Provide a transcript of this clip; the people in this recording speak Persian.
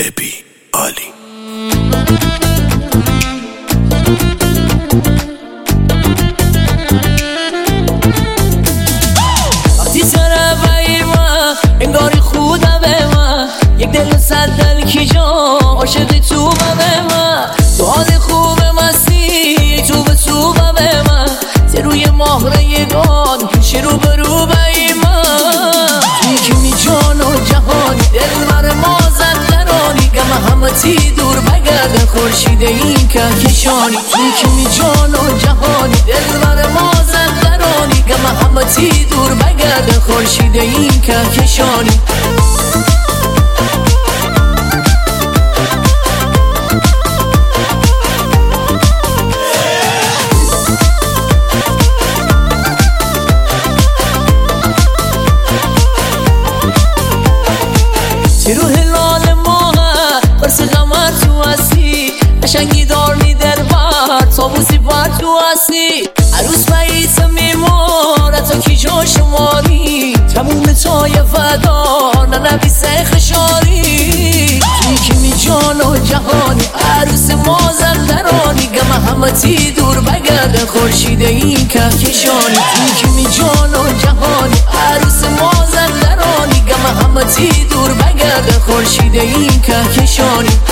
ابی عالی. وقتی سر بایی من انگاری خودم به من یک دل صد دل کی جا عاشق تو به من تو حال خوب مستی تو به تو به من ز روی ماه یگان پیش رو به رو بایی من توی که می جان و جهانی دل بر ما زندرانی گم همتی دور بگرده خورشید این کهکشانی توی که می جان و جهانی دل بر ما زندرانی گم همتی دور بگرده خورشید این کهکشانی تو هلال ماه برس قمر تو هستی قشنگی دار می دل بر تابوسی بر تو هستی عروس باییس میماره تا کی جا شماری تموم تای فدار ننبی سخ شاری توی که می جان و جهانی عروس ما زندرانی گم همتی دور بگرده خورشید این کهکشانی توی که می جان و جهانی عروس ما زندرانی گم همتی دور بگرده خورشید این کهکشانی